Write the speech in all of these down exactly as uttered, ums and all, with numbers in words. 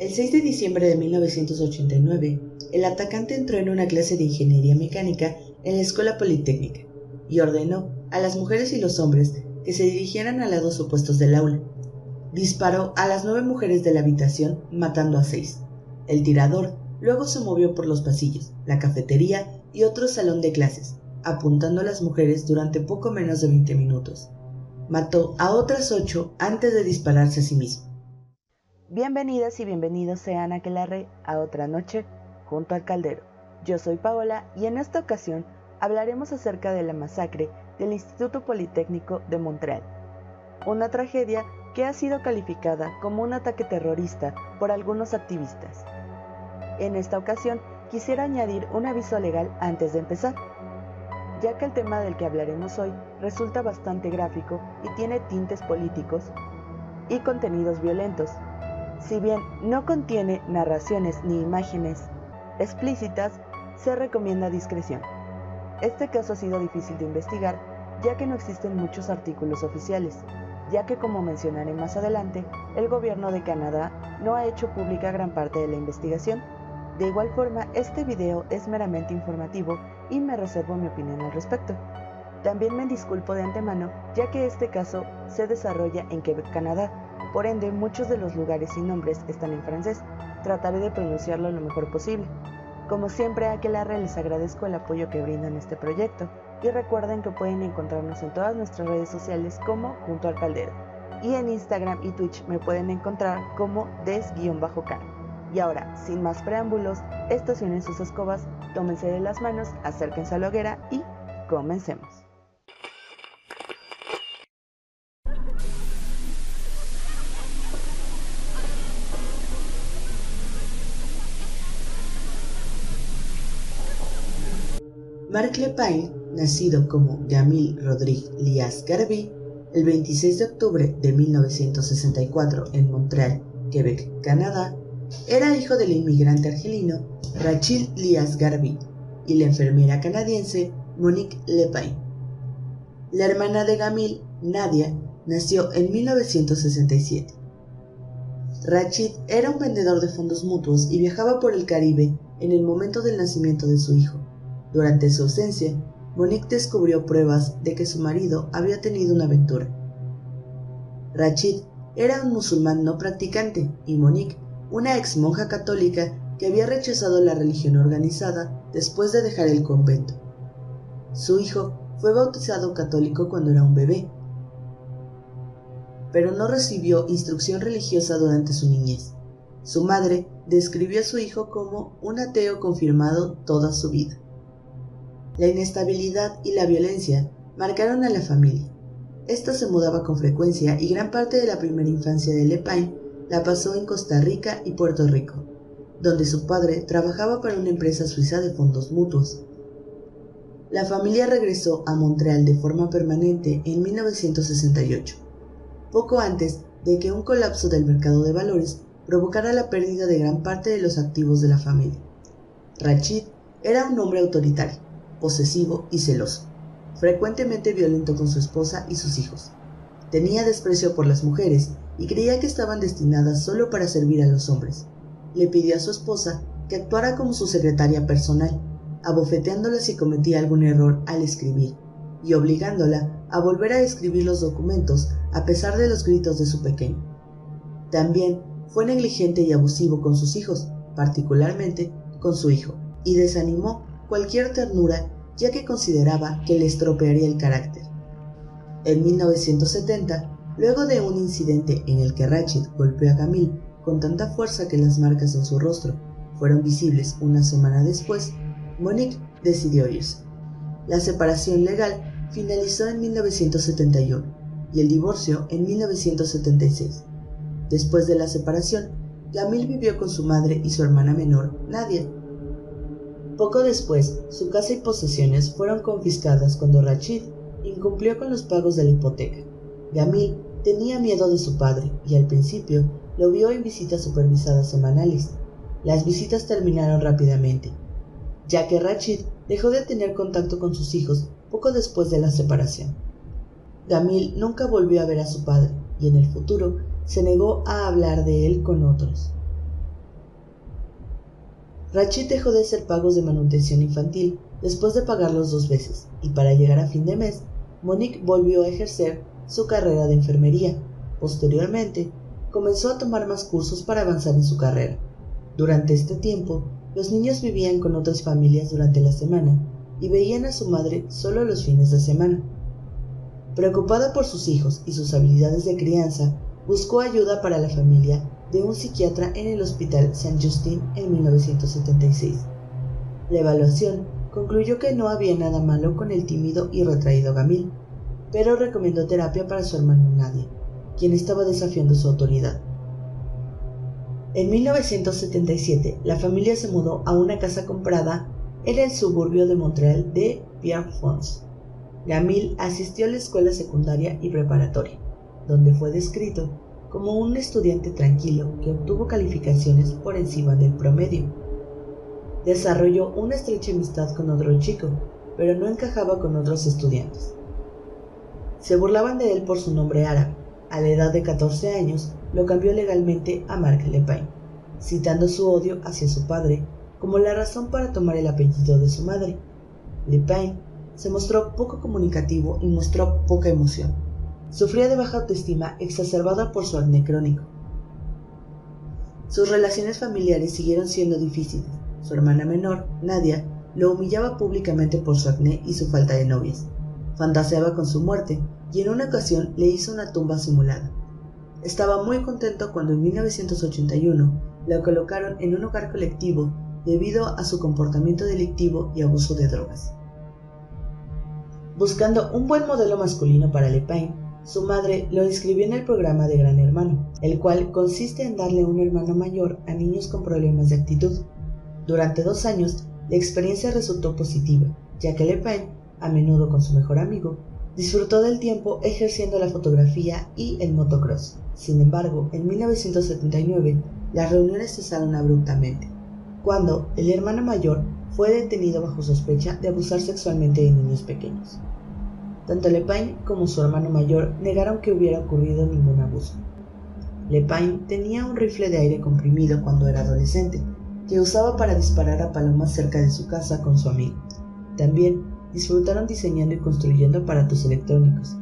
El seis de diciembre de mil novecientos ochenta y nueve, el atacante entró en una clase de ingeniería mecánica en la Escuela Politécnica y ordenó a las mujeres y los hombres que se dirigieran a lados opuestos del aula. Disparó a las nueve mujeres de la habitación, matando a seis. El tirador luego se movió por los pasillos, la cafetería y otro salón de clases, apuntando a las mujeres durante poco menos de veinte minutos. Mató a otras ocho antes de dispararse a sí mismo. Bienvenidas y bienvenidos sean aquelarre a otra noche junto al caldero. Yo soy Paola y en esta ocasión hablaremos acerca de la masacre del Instituto Politécnico de Montreal, una tragedia que ha sido calificada como un ataque terrorista por algunos activistas. En esta ocasión quisiera añadir un aviso legal antes de empezar, ya que el tema del que hablaremos hoy resulta bastante gráfico y tiene tintes políticos y contenidos violentos. Si bien no contiene narraciones ni imágenes explícitas, se recomienda discreción. Este caso ha sido difícil de investigar, ya que no existen muchos artículos oficiales, ya que, como mencionaré más adelante, el gobierno de Canadá no ha hecho pública gran parte de la investigación. De igual forma, este video es meramente informativo y me reservo mi opinión al respecto. También me disculpo de antemano, ya que este caso se desarrolla en Quebec, Canadá. Por ende, muchos de los lugares y nombres están en francés. Trataré de pronunciarlo lo mejor posible. Como siempre, a Aquelarre les agradezco el apoyo que brindan a este proyecto. Y recuerden que pueden encontrarnos en todas nuestras redes sociales como Junto al Caldero. Y en Instagram y Twitch me pueden encontrar como des-car. Y ahora, sin más preámbulos, estacionen sus escobas, tómense de las manos, acérquense a la hoguera y comencemos. Marc Lepine, nacido como Gamil Rodrigue Lias Garvey, el veintiséis de octubre de mil novecientos sesenta y cuatro en Montreal, Quebec, Canadá, era hijo del inmigrante argelino Rachid Lias Garvey y la enfermera canadiense Monique Lepine. La hermana de Gamil, Nadia, nació en mil novecientos sesenta y siete. Rachid era un vendedor de fondos mutuos y viajaba por el Caribe en el momento del nacimiento de su hijo. Durante su ausencia, Monique descubrió pruebas de que su marido había tenido una aventura. Rachid era un musulmán no practicante y Monique, una ex monja católica que había rechazado la religión organizada después de dejar el convento. Su hijo fue bautizado católico cuando era un bebé, pero no recibió instrucción religiosa durante su niñez. Su madre describió a su hijo como un ateo confirmado toda su vida. La inestabilidad y la violencia marcaron a la familia. Esta se mudaba con frecuencia y gran parte de la primera infancia de Lepine la pasó en Costa Rica y Puerto Rico, donde su padre trabajaba para una empresa suiza de fondos mutuos. La familia regresó a Montreal de forma permanente en mil novecientos sesenta y ocho, poco antes de que un colapso del mercado de valores provocara la pérdida de gran parte de los activos de la familia. Rachid era un hombre autoritario, posesivo y celoso, frecuentemente violento con su esposa y sus hijos. Tenía desprecio por las mujeres y creía que estaban destinadas solo para servir a los hombres. Le pidió a su esposa que actuara como su secretaria personal, abofeteándola si cometía algún error al escribir y obligándola a volver a escribir los documentos a pesar de los gritos de su pequeño. También fue negligente y abusivo con sus hijos, particularmente con su hijo, y desanimó cualquier ternura ya que consideraba que le estropearía el carácter. En mil novecientos setenta, luego de un incidente en el que Rachid golpeó a Gamil con tanta fuerza que las marcas en su rostro fueron visibles una semana después, Monique decidió irse. La separación legal finalizó en mil novecientos setenta y uno y el divorcio en mil novecientos setenta y seis. Después de la separación, Gamil vivió con su madre y su hermana menor, Nadia. Poco después, su casa y posesiones fueron confiscadas cuando Rachid incumplió con los pagos de la hipoteca. Gamil tenía miedo de su padre y al principio lo vio en visitas supervisadas semanales. Las visitas terminaron rápidamente, ya que Rachid dejó de tener contacto con sus hijos poco después de la separación. Gamil nunca volvió a ver a su padre y en el futuro se negó a hablar de él con otros. Rachid dejó de hacer pagos de manutención infantil después de pagarlos dos veces, y para llegar a fin de mes, Monique volvió a ejercer su carrera de enfermería. Posteriormente, comenzó a tomar más cursos para avanzar en su carrera. Durante este tiempo, los niños vivían con otras familias durante la semana y veían a su madre solo los fines de semana. Preocupada por sus hijos y sus habilidades de crianza, buscó ayuda para la familia de un psiquiatra en el Hospital Saint-Justin en mil novecientos setenta y seis. La evaluación concluyó que no había nada malo con el tímido y retraído Gamil, pero recomendó terapia para su hermano Nadia, quien estaba desafiando su autoridad. En mil novecientos setenta y siete, la familia se mudó a una casa comprada en el suburbio de Montreal de Pierrefonds. Gamil asistió a la escuela secundaria y preparatoria, donde fue descrito como un estudiante tranquilo que obtuvo calificaciones por encima del promedio. Desarrolló una estrecha amistad con otro chico, pero no encajaba con otros estudiantes. Se burlaban de él por su nombre árabe. A la edad de catorce años, lo cambió legalmente a Marc Lepine, citando su odio hacia su padre como la razón para tomar el apellido de su madre. Lepine se mostró poco comunicativo y mostró poca emoción. Sufría de baja autoestima exacerbada por su acné crónico. Sus relaciones familiares siguieron siendo difíciles. Su hermana menor, Nadia, lo humillaba públicamente por su acné y su falta de novias. Fantaseaba con su muerte y en una ocasión le hizo una tumba simulada. Estaba muy contento cuando en mil novecientos ochenta y uno la colocaron en un hogar colectivo debido a su comportamiento delictivo y abuso de drogas. Buscando un buen modelo masculino para Lepine, su madre lo inscribió en el programa de Gran Hermano, el cual consiste en darle un hermano mayor a niños con problemas de actitud. Durante dos años, la experiencia resultó positiva, ya que Lepine, a menudo con su mejor amigo, disfrutó del tiempo ejerciendo la fotografía y el motocross. Sin embargo, en mil novecientos setenta y nueve, las reuniones cesaron abruptamente, cuando el hermano mayor fue detenido bajo sospecha de abusar sexualmente de niños pequeños. Tanto Lepine como su hermano mayor negaron que hubiera ocurrido ningún abuso. Lepine tenía un rifle de aire comprimido cuando era adolescente, que usaba para disparar a palomas cerca de su casa con su amigo. También disfrutaron diseñando y construyendo aparatos electrónicos.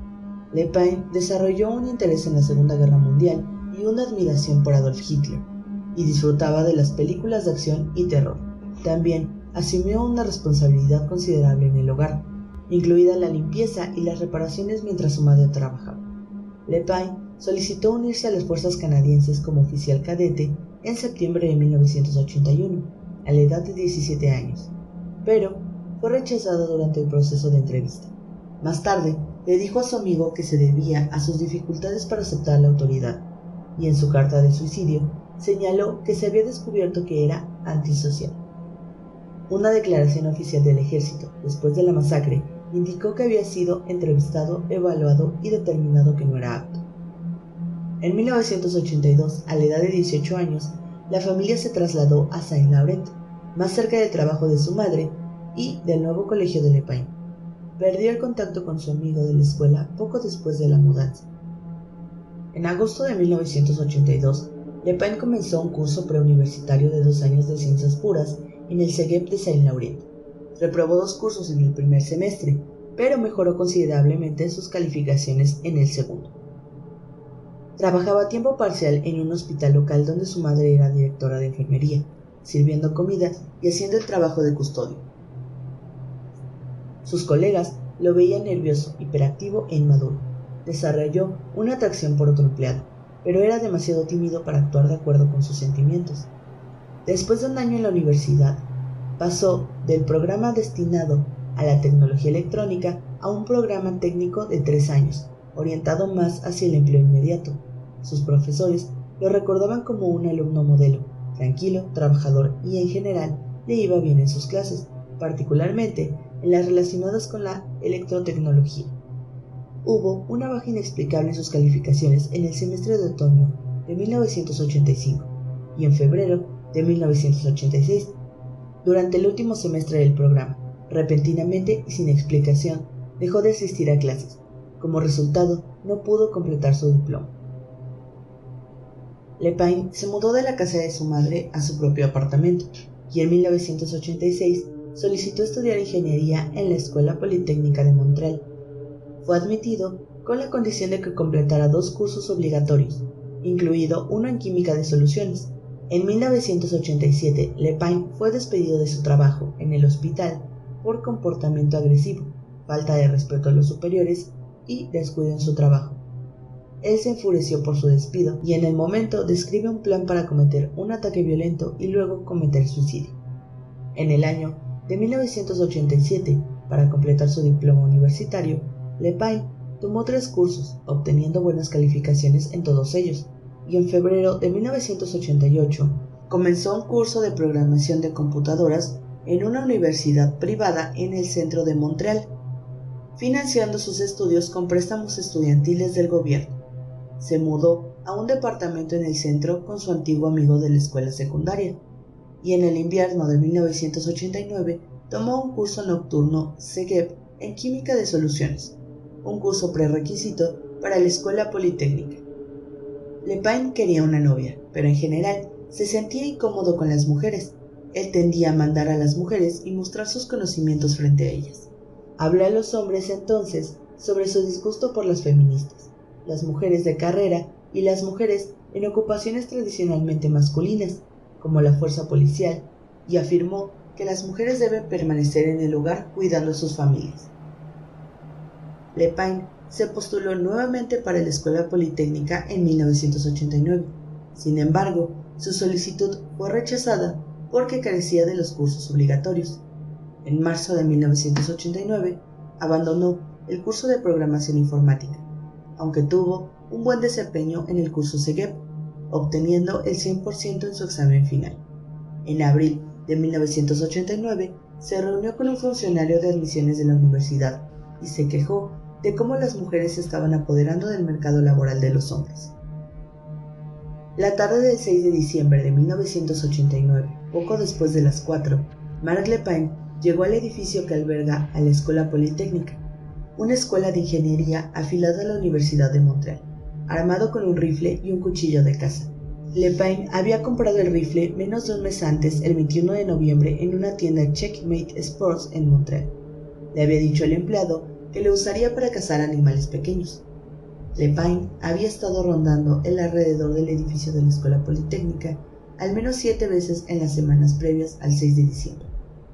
Lepine desarrolló un interés en la Segunda Guerra Mundial y una admiración por Adolf Hitler, y disfrutaba de las películas de acción y terror. También asumió una responsabilidad considerable en el hogar, incluida la limpieza y las reparaciones mientras su madre trabajaba. Lepine solicitó unirse a las fuerzas canadienses como oficial cadete en septiembre de mil novecientos ochenta y uno, a la edad de diecisiete años, pero fue rechazado durante el proceso de entrevista. Más tarde, le dijo a su amigo que se debía a sus dificultades para aceptar la autoridad, y en su carta de suicidio señaló que se había descubierto que era antisocial. Una declaración oficial del ejército, después de la masacre, indicó que había sido entrevistado, evaluado y determinado que no era apto. En mil novecientos ochenta y dos, a la edad de dieciocho años, la familia se trasladó a Saint-Laurent, más cerca del trabajo de su madre y del nuevo colegio de Lepine. Perdió el contacto con su amigo de la escuela poco después de la mudanza. En agosto de mil novecientos ochenta y dos, Lepine comenzó un curso preuniversitario de dos años de ciencias puras en el Cégep de Saint-Laurent. Reprobó dos cursos en el primer semestre, pero mejoró considerablemente sus calificaciones en el segundo. Trabajaba a tiempo parcial en un hospital local donde su madre era directora de enfermería, sirviendo comida y haciendo el trabajo de custodio. Sus colegas lo veían nervioso, hiperactivo e inmaduro. Desarrolló una atracción por otro empleado, pero era demasiado tímido para actuar de acuerdo con sus sentimientos. Después de un año en la universidad, pasó del programa destinado a la tecnología electrónica a un programa técnico de tres años, orientado más hacia el empleo inmediato. Sus profesores lo recordaban como un alumno modelo, tranquilo, trabajador y en general le iba bien en sus clases, particularmente en las relacionadas con la electrotecnología. Hubo una baja inexplicable en sus calificaciones en el semestre de otoño de mil novecientos ochenta y cinco y en febrero de mil novecientos ochenta y seis. Durante el último semestre del programa, repentinamente y sin explicación, dejó de asistir a clases. Como resultado, no pudo completar su diploma. Lepine se mudó de la casa de su madre a su propio apartamento. y en mil novecientos ochenta y seis solicitó estudiar ingeniería en la Escuela Politécnica de Montreal. Fue admitido con la condición de que completara dos cursos obligatorios, incluido uno en química de soluciones. En mil novecientos ochenta y siete, Lepine fue despedido de su trabajo en el hospital por comportamiento agresivo, falta de respeto a los superiores y descuido en su trabajo. Él se enfureció por su despido y en el momento describe un plan para cometer un ataque violento y luego cometer suicidio. En el año de mil novecientos ochenta y siete, para completar su diploma universitario, Lepine tomó tres cursos, obteniendo buenas calificaciones en todos ellos, y en febrero de mil novecientos ochenta y ocho comenzó un curso de programación de computadoras en una universidad privada en el centro de Montreal, financiando sus estudios con préstamos estudiantiles del gobierno. Se mudó a un departamento en el centro con su antiguo amigo de la escuela secundaria, y en el invierno de mil novecientos ochenta y nueve tomó un curso nocturno C E G E P en química de soluciones, un curso prerequisito para la escuela politécnica. Lepine quería una novia, pero en general se sentía incómodo con las mujeres. Él tendía a mandar a las mujeres y mostrar sus conocimientos frente a ellas. Habló a los hombres entonces sobre su disgusto por las feministas, las mujeres de carrera y las mujeres en ocupaciones tradicionalmente masculinas, como la fuerza policial, y afirmó que las mujeres deben permanecer en el hogar cuidando a sus familias. Lepine se postuló nuevamente para la Escuela Politécnica en mil novecientos ochenta y nueve. Sin embargo, su solicitud fue rechazada porque carecía de los cursos obligatorios. En marzo de mil novecientos ochenta y nueve, abandonó el curso de programación informática, aunque tuvo un buen desempeño en el curso C E G E P, obteniendo el cien por ciento en su examen final. En abril de mil novecientos ochenta y nueve, se reunió con un funcionario de admisiones de la universidad y se quejó de cómo las mujeres se estaban apoderando del mercado laboral de los hombres. La tarde del seis de diciembre de mil novecientos ochenta y nueve, poco después de las cuatro, Marc Lepine llegó al edificio que alberga a la Escuela Politécnica, una escuela de ingeniería afiliada a la Universidad de Montreal, armado con un rifle y un cuchillo de caza. Lepine había comprado el rifle menos de un mes antes, el veintiuno de noviembre, en una tienda Checkmate Sports en Montreal. Le había dicho al empleado que lo usaría para cazar animales pequeños. Lepine había estado rondando el alrededor del edificio de la Escuela Politécnica al menos siete veces en las semanas previas al seis de diciembre.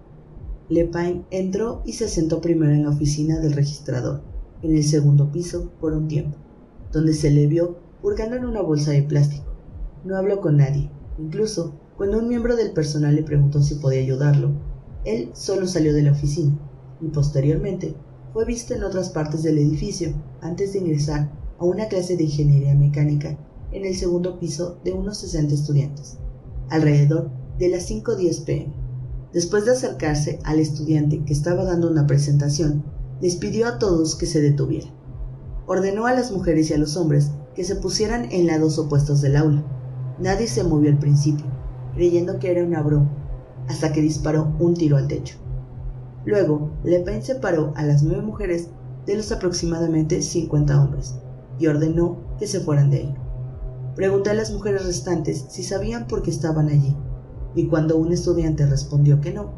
Lepine entró y se sentó primero en la oficina del registrador, en el segundo piso, por un tiempo, donde se le vio hurgando en una bolsa de plástico. No habló con nadie, incluso cuando un miembro del personal le preguntó si podía ayudarlo. Él solo salió de la oficina y posteriormente fue visto en otras partes del edificio antes de ingresar a una clase de ingeniería mecánica en el segundo piso de unos sesenta estudiantes, alrededor de las cinco diez pe eme. Después de acercarse al estudiante que estaba dando una presentación, les pidió a todos que se detuvieran. Ordenó a las mujeres y a los hombres que se pusieran en lados opuestos del aula. Nadie se movió al principio, creyendo que era una broma, hasta que disparó un tiro al techo. Luego, Lepine separó a las nueve mujeres de los aproximadamente cincuenta hombres y ordenó que se fueran de ahí. Preguntó a las mujeres restantes si sabían por qué estaban allí, y cuando un estudiante respondió que no,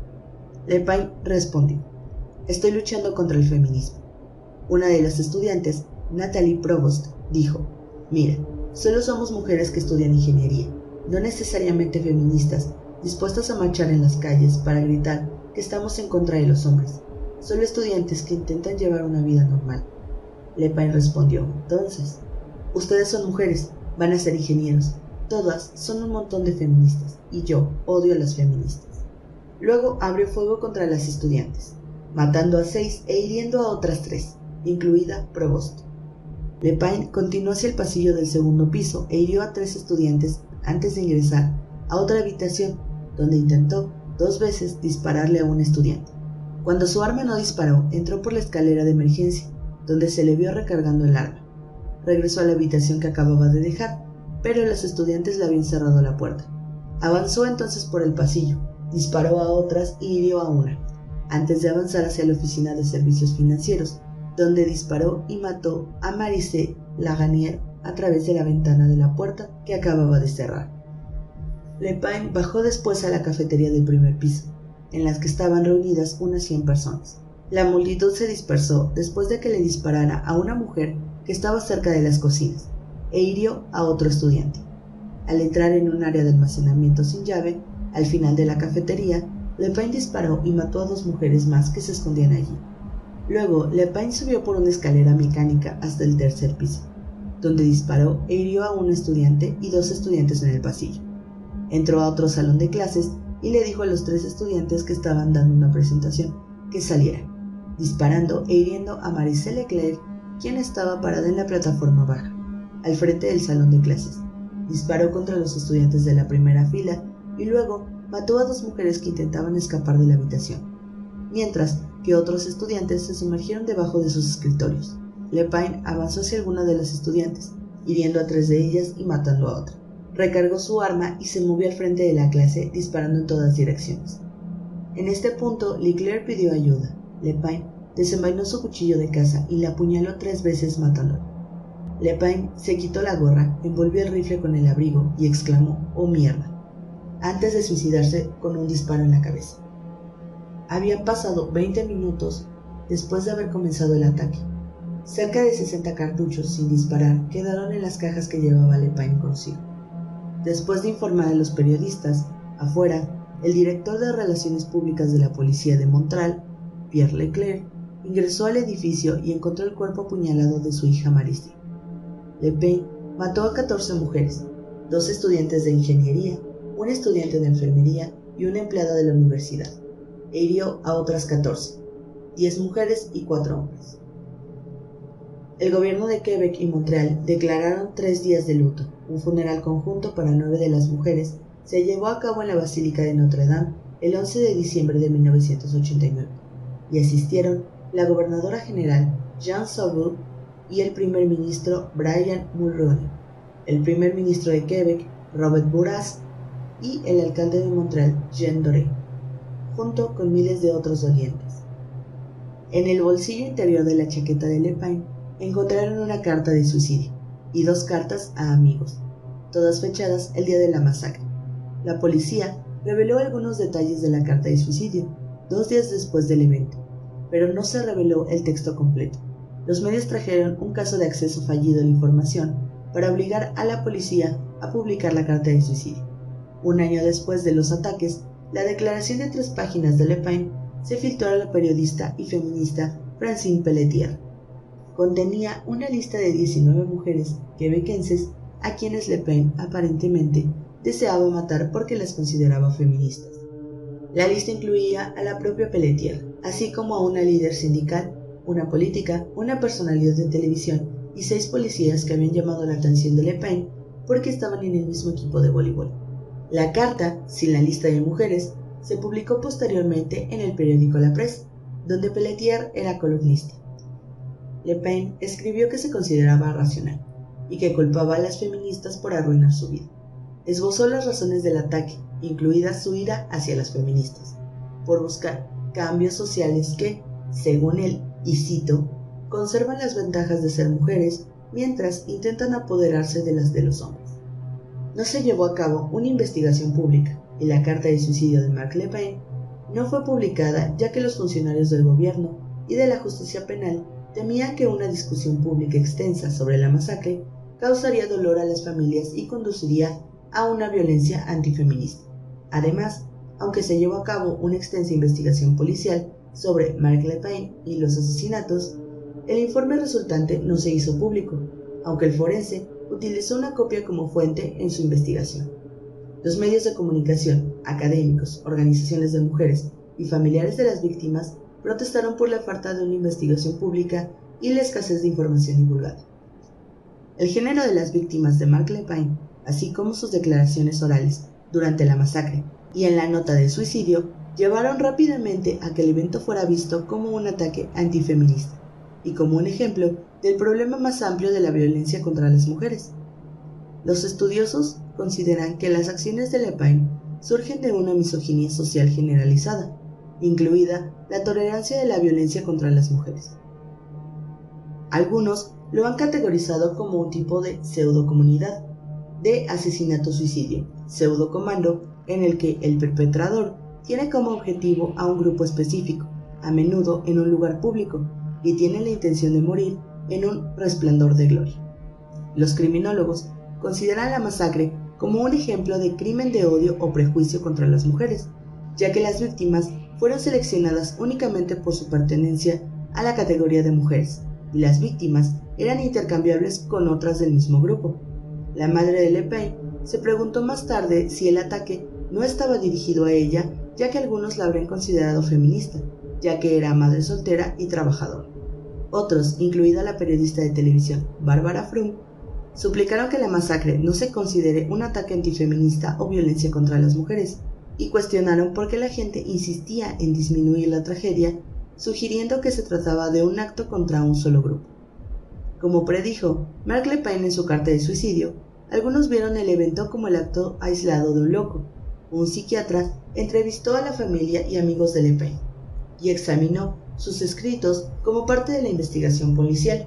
Lepine respondió: «Estoy luchando contra el feminismo». Una de las estudiantes, Natalie Provost, dijo: «Mira, solo somos mujeres que estudian ingeniería, no necesariamente feministas, dispuestas a marchar en las calles para gritar que estamos en contra de los hombres, solo estudiantes que intentan llevar una vida normal». Lepine respondió entonces: «Ustedes son mujeres, van a ser ingenieros, todas son un montón de feministas, y yo odio a las feministas». Luego abrió fuego contra las estudiantes, matando a seis e hiriendo a otras tres, incluida Provost. Lepine continuó hacia el pasillo del segundo piso e hirió a tres estudiantes antes de ingresar a otra habitación, donde intentó dos veces dispararle a un estudiante. Cuando su arma no disparó, entró por la escalera de emergencia, donde se le vio recargando el arma. Regresó a la habitación que acababa de dejar, pero los estudiantes le habían cerrado la puerta. Avanzó entonces por el pasillo, disparó a otras y hirió a una, antes de avanzar hacia la oficina de servicios financieros, donde disparó y mató a Maryse Laganier a través de la ventana de la puerta que acababa de cerrar. Lepine bajó después a la cafetería del primer piso, en la que estaban reunidas unas cien personas. La multitud se dispersó después de que le disparara a una mujer que estaba cerca de las cocinas e hirió a otro estudiante. Al entrar en un área de almacenamiento sin llave, al final de la cafetería, Lepine disparó y mató a dos mujeres más que se escondían allí. Luego, Lepine subió por una escalera mecánica hasta el tercer piso, donde disparó e hirió a un estudiante y dos estudiantes en el pasillo. Entró a otro salón de clases y le dijo a los tres estudiantes que estaban dando una presentación que salieran, disparando e hiriendo a Mariselle Leclerc, quien estaba parada en la plataforma baja, al frente del salón de clases. Disparó contra los estudiantes de la primera fila y luego mató a dos mujeres que intentaban escapar de la habitación, mientras que otros estudiantes se sumergieron debajo de sus escritorios. Lepine avanzó hacia alguna de las estudiantes, hiriendo a tres de ellas y matando a otra. Recargó su arma y se movió al frente de la clase disparando en todas direcciones. En este punto, Leclerc pidió ayuda. Lepine desenvainó su cuchillo de caza y la apuñaló tres veces matándolo. Lepine se quitó la gorra, envolvió el rifle con el abrigo y exclamó «¡Oh mierda!», antes de suicidarse con un disparo en la cabeza. Habían pasado veinte minutos después de haber comenzado el ataque. Cerca de sesenta cartuchos sin disparar quedaron en las cajas que llevaba Lepine consigo. Después de informar a los periodistas, afuera, el director de Relaciones Públicas de la Policía de Montreal, Pierre Leclerc, ingresó al edificio y encontró el cuerpo apuñalado de su hija Mariselle. Lepine mató a catorce mujeres, dos estudiantes de ingeniería, un estudiante de enfermería y una empleada de la universidad, e hirió a otras catorce, diez mujeres y cuatro hombres. El gobierno de Quebec y Montreal declararon tres días de luto. Un funeral conjunto para nueve de las mujeres se llevó a cabo en la Basílica de Notre Dame el once de diciembre de mil novecientos ochenta y nueve, y asistieron la gobernadora general Jean Sauvaud y el primer ministro Brian Mulroney, el primer ministro de Quebec Robert Bourassa y el alcalde de Montreal Jean Doré, junto con miles de otros dolientes. En el bolsillo interior de la chaqueta de Lepine encontraron una carta de suicidio y dos cartas a amigos, todas fechadas el día de la masacre. La policía reveló algunos detalles de la carta de suicidio dos días después del evento, pero no se reveló el texto completo. Los medios trajeron un caso de acceso fallido a la información para obligar a la policía a publicar la carta de suicidio. Un año después de los ataques, la declaración de tres páginas de Lepine se filtró a la periodista y feminista Francine Pelletier. Contenía una lista de diecinueve mujeres quebequenses a quienes Lepine aparentemente deseaba matar porque las consideraba feministas. La lista incluía a la propia Pelletier, así como a una líder sindical, una política, una personalidad de televisión y seis policías que habían llamado la atención de Lepine porque estaban en el mismo equipo de voleibol. La carta, sin la lista de mujeres, se publicó posteriormente en el periódico La Presse, donde Pelletier era columnista. Lepine escribió que se consideraba racional y que culpaba a las feministas por arruinar su vida. Esbozó las razones del ataque, incluida su ira hacia las feministas, por buscar cambios sociales que, según él, y cito, conservan las ventajas de ser mujeres mientras intentan apoderarse de las de los hombres. No se llevó a cabo una investigación pública y la carta de suicidio de Mark Lepine no fue publicada ya que los funcionarios del gobierno y de la justicia penal temían que una discusión pública extensa sobre la masacre causaría dolor a las familias y conduciría a una violencia antifeminista. Además, aunque se llevó a cabo una extensa investigación policial sobre Mark Lepine y los asesinatos, el informe resultante no se hizo público, aunque el forense utilizó una copia como fuente en su investigación. Los medios de comunicación, académicos, organizaciones de mujeres y familiares de las víctimas protestaron por la falta de una investigación pública y la escasez de información divulgada. El género de las víctimas de Mark Lepine, así como sus declaraciones orales durante la masacre y en la nota de suicidio, llevaron rápidamente a que el evento fuera visto como un ataque antifeminista y como un ejemplo del problema más amplio de la violencia contra las mujeres. Los estudiosos consideran que las acciones de Lepine surgen de una misoginia social generalizada, incluida la tolerancia de la violencia contra las mujeres. Algunos lo han categorizado como un tipo de pseudocomunidad, de asesinato-suicidio, pseudocomando, en el que el perpetrador tiene como objetivo a un grupo específico, a menudo en un lugar público, y tiene la intención de morir en un resplandor de gloria. Los criminólogos consideran la masacre como un ejemplo de crimen de odio o prejuicio contra las mujeres, ya que las víctimas fueron seleccionadas únicamente por su pertenencia a la categoría de mujeres, y las víctimas eran intercambiables con otras del mismo grupo. La madre de Le Pen se preguntó más tarde si el ataque no estaba dirigido a ella, ya que algunos la habrían considerado feminista, ya que era madre soltera y trabajadora. Otros, incluida la periodista de televisión Bárbara Frum, suplicaron que la masacre no se considere un ataque antifeminista o violencia contra las mujeres, y cuestionaron por qué la gente insistía en disminuir la tragedia, sugiriendo que se trataba de un acto contra un solo grupo. Como predijo Mark Le Pen en su carta de suicidio, algunos vieron el evento como el acto aislado de un loco. Un psiquiatra entrevistó a la familia y amigos de Le Pen y examinó sus escritos como parte de la investigación policial.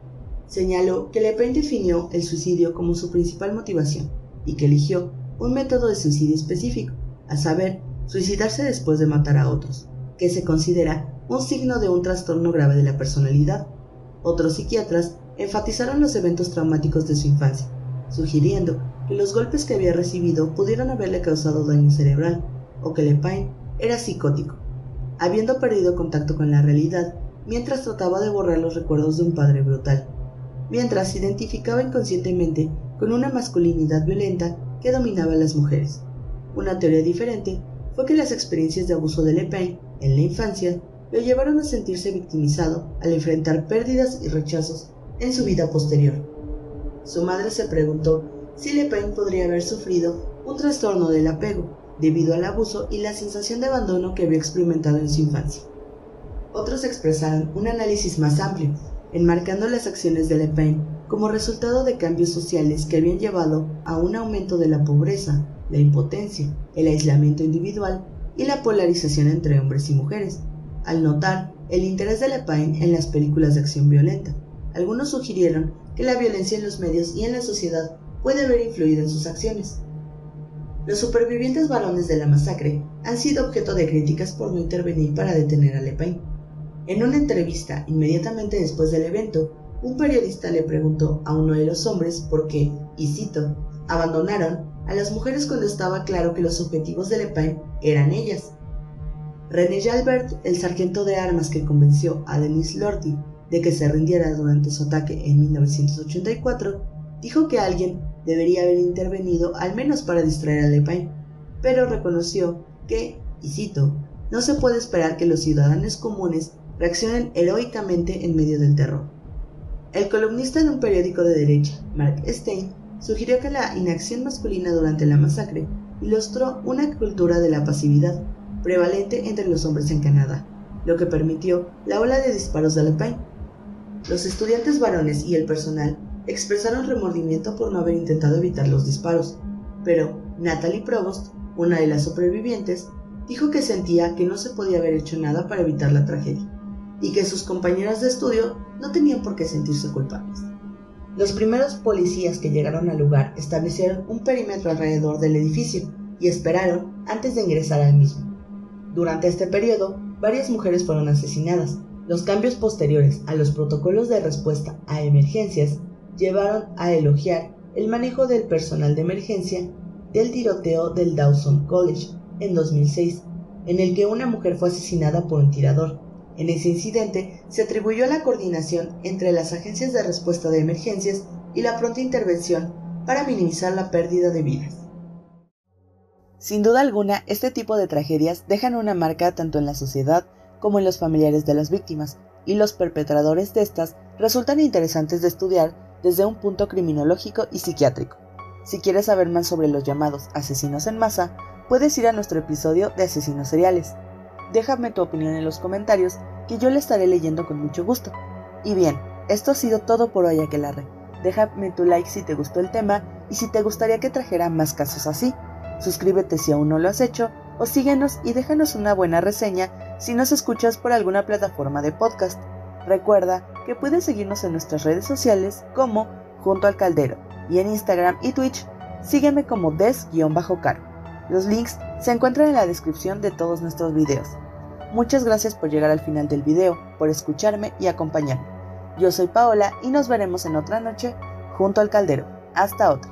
Señaló que Le Pen definió el suicidio como su principal motivación y que eligió un método de suicidio específico, a saber, suicidarse después de matar a otros, que se considera un signo de un trastorno grave de la personalidad. Otros psiquiatras enfatizaron los eventos traumáticos de su infancia, sugiriendo que los golpes que había recibido pudieron haberle causado daño cerebral, o que Le Pen era psicótico, habiendo perdido contacto con la realidad mientras trataba de borrar los recuerdos de un padre brutal, mientras se identificaba inconscientemente con una masculinidad violenta que dominaba a las mujeres. Una teoría diferente fue que las experiencias de abuso de Le Pen en la infancia lo llevaron a sentirse victimizado al enfrentar pérdidas y rechazos en su vida posterior. Su madre se preguntó si Le Pen podría haber sufrido un trastorno del apego debido al abuso y la sensación de abandono que había experimentado en su infancia. Otros expresaron un análisis más amplio, enmarcando las acciones de Le Pen como resultado de cambios sociales que habían llevado a un aumento de la pobreza, la impotencia, el aislamiento individual y la polarización entre hombres y mujeres, al notar el interés de Le Pen en las películas de acción violenta. Algunos sugirieron que la violencia en los medios y en la sociedad puede haber influido en sus acciones. Los supervivientes varones de la masacre han sido objeto de críticas por no intervenir para detener a Le Pen. En una entrevista inmediatamente después del evento, un periodista le preguntó a uno de los hombres por qué, y cito, abandonaron a las mujeres cuando estaba claro que los objetivos de Le Pen eran ellas. René Jalbert, el sargento de armas que convenció a Denis Lorty de que se rindiera durante su ataque en mil novecientos ochenta y cuatro, dijo que alguien debería haber intervenido al menos para distraer a Le Pen, pero reconoció que, y cito, no se puede esperar que los ciudadanos comunes reaccionen heroicamente en medio del terror. El columnista de un periódico de derecha, Mark Stein, sugirió que la inacción masculina durante la masacre ilustró una cultura de la pasividad prevalente entre los hombres en Canadá, lo que permitió la ola de disparos de Le Pen. Los estudiantes varones y el personal expresaron remordimiento por no haber intentado evitar los disparos, pero Natalie Provost, una de las supervivientes, dijo que sentía que no se podía haber hecho nada para evitar la tragedia, y que sus compañeras de estudio no tenían por qué sentirse culpables. Los primeros policías que llegaron al lugar establecieron un perímetro alrededor del edificio y esperaron antes de ingresar al mismo. Durante este periodo, varias mujeres fueron asesinadas. Los cambios posteriores a los protocolos de respuesta a emergencias llevaron a elogiar el manejo del personal de emergencia del tiroteo del Dawson College en dos mil seis, en el que una mujer fue asesinada por un tirador. En ese incidente se atribuyó la coordinación entre las agencias de respuesta de emergencias y la pronta intervención para minimizar la pérdida de vidas. Sin duda alguna, este tipo de tragedias dejan una marca tanto en la sociedad como en los familiares de las víctimas, y los perpetradores de estas resultan interesantes de estudiar desde un punto criminológico y psiquiátrico. Si quieres saber más sobre los llamados asesinos en masa, puedes ir a nuestro episodio de asesinos seriales. Déjame tu opinión en los comentarios, que yo le estaré leyendo con mucho gusto. Y bien, esto ha sido todo por hoy, Aquelarre. Déjame tu like si te gustó el tema y si te gustaría que trajera más casos así. Suscríbete si aún no lo has hecho, o síguenos y déjanos una buena reseña si nos escuchas por alguna plataforma de podcast. Recuerda que puedes seguirnos en nuestras redes sociales como Junto al Caldero y en Instagram y Twitch Sígueme como des-caro. Los links se encuentran en la descripción de todos nuestros videos. Muchas gracias por llegar al final del video, por escucharme y acompañarme. Yo soy Paola y nos veremos en otra noche junto al caldero. Hasta otra.